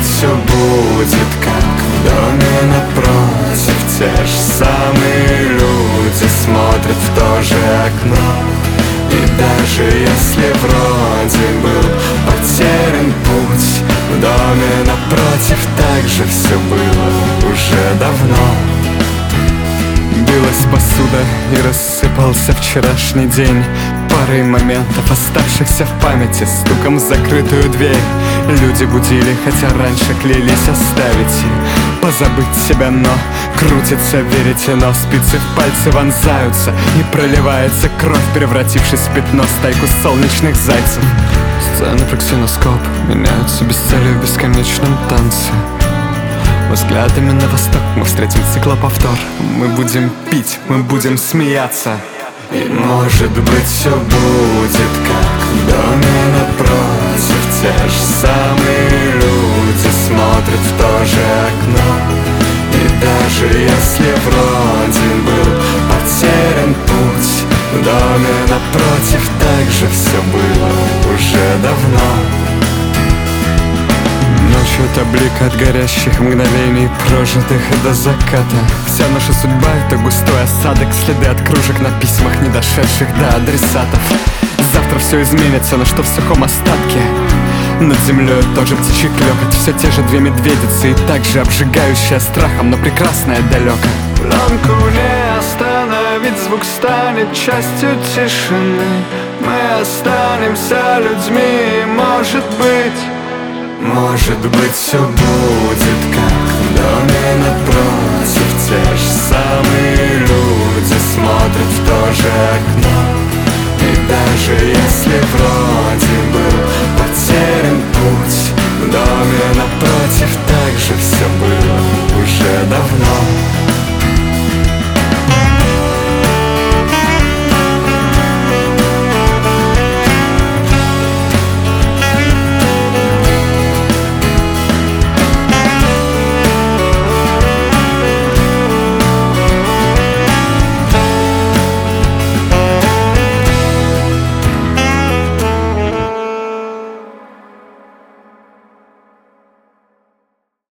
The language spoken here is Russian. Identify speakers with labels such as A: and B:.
A: все будет как в доме напротив. Те же самые люди смотрят в то же окно. И даже если вроде был потерян путь, в доме напротив также все было уже давно. Билась посуда и рассыпался вчерашний день. Парой моментов, оставшихся в памяти, стуком в закрытую дверь. Люди будили, хотя раньше клялись оставить и позабыть себя, но крутится веретено, спицы в пальцы вонзаются, и проливается кровь, превратившись в пятно, стайку солнечных зайцев. Сцены про ксеноскоп меняются без цели в бесконечном танце. Взглядами на восток мы встретим циклоповтор. Мы будем пить, мы будем смеяться. И может быть все будет как в доме напротив. Те же самые люди смотрят в то же окно. И даже если вроде был потерян путь, в доме напротив также все было уже давно. Ночью это блик от горящих мгновений, прожитых до заката. Вся наша судьба — это густой осадок, следы от кружек на письмах, не дошедших до адресатов. Завтра все изменится, но что в сухом остатке? Над землей тот же птичий клёкот, все те же две медведицы, и так же обжигающая страхом, но прекрасная далеко. Пленку не остановить, звук станет частью тишины. Мы останемся людьми, может быть все будет как в доме напротив. Те